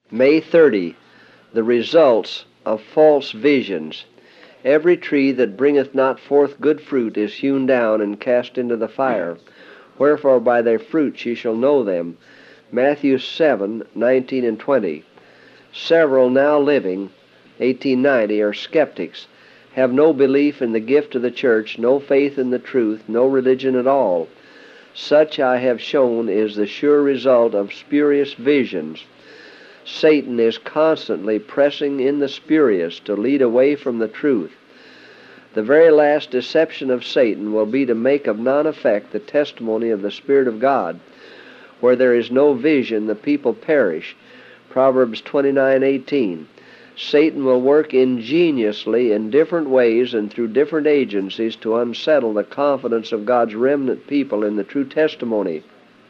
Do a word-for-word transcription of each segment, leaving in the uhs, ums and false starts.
May thirtieth. The results of false visions. Every tree that bringeth not forth good fruit is hewn down and cast into the fire. Wherefore by their fruits ye shall know them. Matthew seven, nineteen and twenty. Several now living, eighteen ninety, are skeptics, have no belief in the gift of the church, no faith in the truth, no religion at all. Such, I have shown, is the sure result of spurious visions. Satan is constantly pressing in the spurious to lead away from the truth. The very last deception of Satan will be to make of none effect the testimony of the Spirit of God. Where there is no vision, the people perish. Proverbs twenty-nine eighteen. Satan will work ingeniously in different ways and through different agencies to unsettle the confidence of God's remnant people in the true testimony.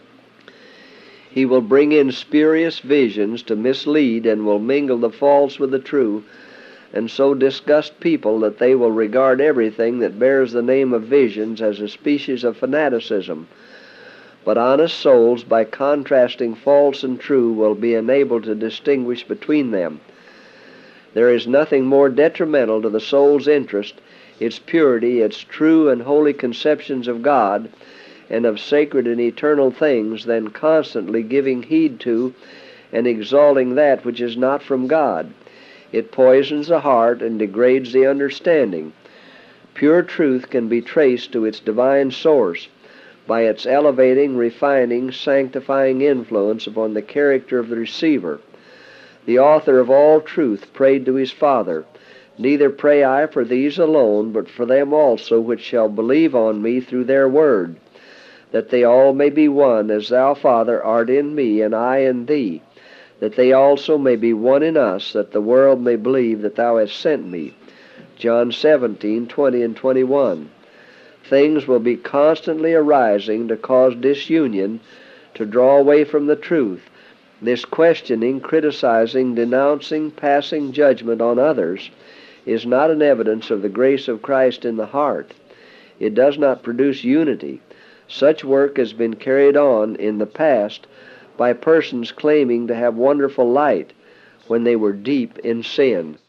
He will bring in spurious visions to mislead and will mingle the false with the true, and so disgust people that they will regard everything that bears the name of visions as a species of fanaticism. But honest souls, by contrasting false and true, will be enabled to distinguish between them. There is nothing more detrimental to the soul's interest, its purity, its true and holy conceptions of God, and of sacred and eternal things, than constantly giving heed to and exalting that which is not from God. It poisons the heart and degrades the understanding. Pure truth can be traced to its divine source by its elevating, refining, sanctifying influence upon the character of the receiver. The author of all truth prayed to his Father, "Neither pray I for these alone, but for them also which shall believe on me through their word, that they all may be one, as thou, Father, art in me, and I in thee, that they also may be one in us, that the world may believe that thou hast sent me." John seventeen, twenty and twenty-one. Things will be constantly arising to cause disunion, to draw away from the truth. This questioning, criticizing, denouncing, passing judgment on others is not an evidence of the grace of Christ in the heart. It does not produce unity. Such work has been carried on in the past by persons claiming to have wonderful light when they were deep in sin.